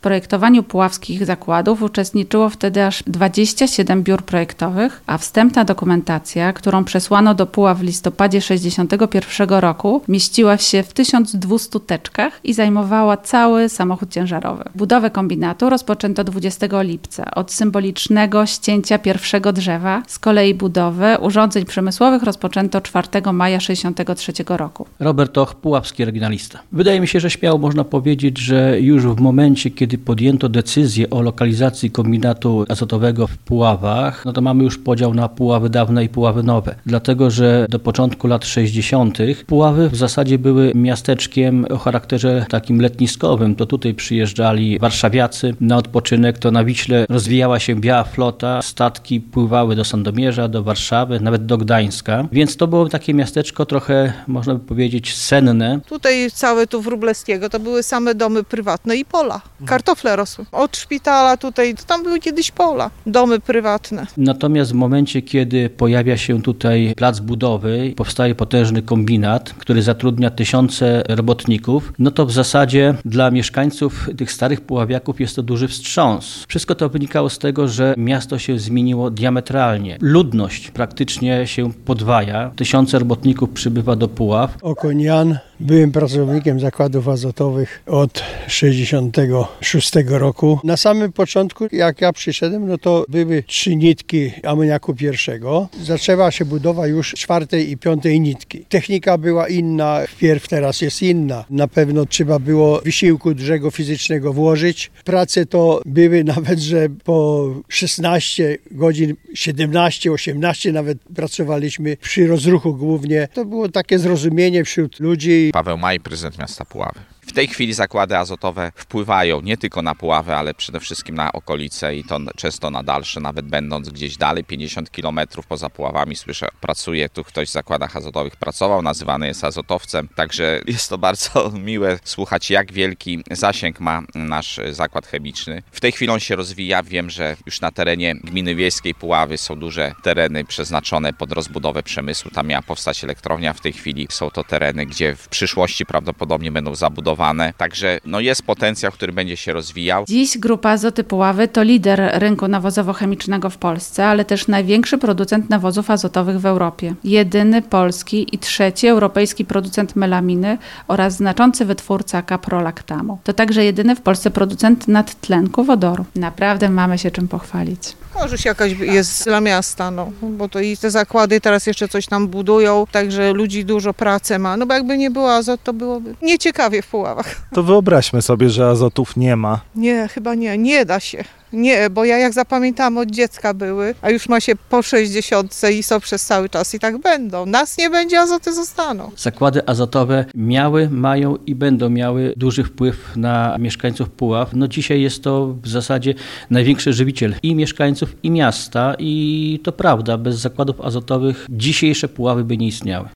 projektowaniu puławskich zakładów uczestniczyło wtedy aż 27 biur projektowych, a wstępna dokumentacja, którą przesłano do Puław w listopadzie 1961 roku, mieściła się w 1200 teczkach i zajmowała cały samochód ciężarowy. Budowę kombinatu rozpoczęto 20 lipca od symbolicznego ścięcia pierwszego drzewa. Z kolei budowę urządzeń przemysłowych rozpoczęto 4 maja 1963 roku. Robert Och, puławski regionalista. Wydaje mi się, że śmiało można powiedzieć, że już w momencie, kiedy podjęto decyzję o lokalizacji kombinatu azotowego w Puławach, no to mamy już podział na Puławy dawne i Puławy nowe. Dlatego, że do początku lat 60. Puławy w zasadzie były miasteczkiem o charakterze takim letniskowym. To tutaj przyjeżdżali warszawiacy na odpoczynek, to na Wiśle rozwijała się biała flota, statki pływały do Sandomierza, do Warszawy, nawet do Gdańska. Więc to było takie miasteczko trochę, można by powiedzieć, senne. Tutaj całe tu Wróblewskiego to były same domy prywatne i pola. Kartofle rosły. Od szpitala tutaj, to tam były kiedyś pola, domy prywatne. Natomiast w momencie, kiedy pojawia się tutaj plac budowy, powstaje potężny kombinat, który zatrudnia tysiące robotników, no to w zasadzie dla mieszkańców tych starych puławiaków jest to duży wstrząs. Wszystko to wynikało z tego, że miasto się zmieniło diametralnie. Ludność praktycznie się podwaja. Tysiące robotników przybywa do Puław. Okonian. Byłem pracownikiem zakładów azotowych od 1966 roku. Na samym początku, jak ja przyszedłem, no to były 3 nitki amoniaku pierwszego. Zaczęła się budowa już 4. i 5. nitki. Technika była inna, wpierw teraz jest inna. Na pewno trzeba było wysiłku dużego fizycznego włożyć. Prace to były nawet, że po 16 godzin, 17, 18 nawet pracowaliśmy przy rozruchu głównie. To było takie zrozumienie wśród ludzi. Paweł Maj, prezydent miasta Puławy. W tej chwili zakłady azotowe wpływają nie tylko na Puławy, ale przede wszystkim na okolice i to często na dalsze, nawet będąc gdzieś dalej, 50 km poza Puławami. Słyszę, pracuje tu ktoś w zakładach azotowych, pracował, nazywany jest azotowcem. Także jest to bardzo miłe słuchać, jak wielki zasięg ma nasz zakład chemiczny. W tej chwili on się rozwija. Wiem, że już na terenie gminy wiejskiej Puławy są duże tereny przeznaczone pod rozbudowę przemysłu. Tam miała powstać elektrownia. W tej chwili są to tereny, gdzie w przyszłości prawdopodobnie będą zabudowane. Także jest potencjał, który będzie się rozwijał. Dziś Grupa Azoty Puławy to lider rynku nawozowo-chemicznego w Polsce, ale też największy producent nawozów azotowych w Europie. Jedyny polski i 3. europejski producent melaminy oraz znaczący wytwórca kaprolaktamu. To także jedyny w Polsce producent nadtlenku wodoru. Naprawdę mamy się czym pochwalić. Korzyść jakaś jest dla miasta, bo to i te zakłady teraz jeszcze coś tam budują, także ludzi dużo pracy ma. Bo jakby nie było azot, to byłoby nieciekawie w Puławach. To wyobraźmy sobie, że azotów nie ma. Nie, chyba nie da się. Nie, bo ja jak zapamiętałam, od dziecka były, a już ma się po 60 i są przez cały czas i tak będą. Nas nie będzie, azoty zostaną. Zakłady azotowe miały, mają i będą miały duży wpływ na mieszkańców Puław. Dzisiaj jest to w zasadzie największy żywiciel i mieszkańców, i miasta i to prawda, bez zakładów azotowych dzisiejsze Puławy by nie istniały.